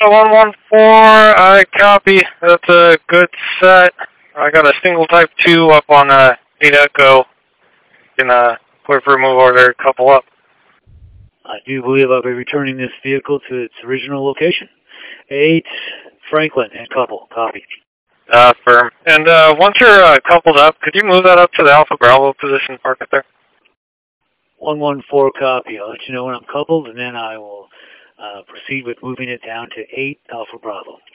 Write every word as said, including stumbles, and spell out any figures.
one one four, I copy. That's a good set. I got a single type two up on uh, eight Echo. Can uh, put for a move order, couple up. I do believe I'll be returning this vehicle to its original location. eight Franklin and couple, copy. Uh, firm. And uh, once you're uh, coupled up, could you move that up to the Alpha Bravo position, park it there? one one four, copy. I'll let you know when I'm coupled, and then I will uh, proceed with moving it down to eight Alpha Bravo.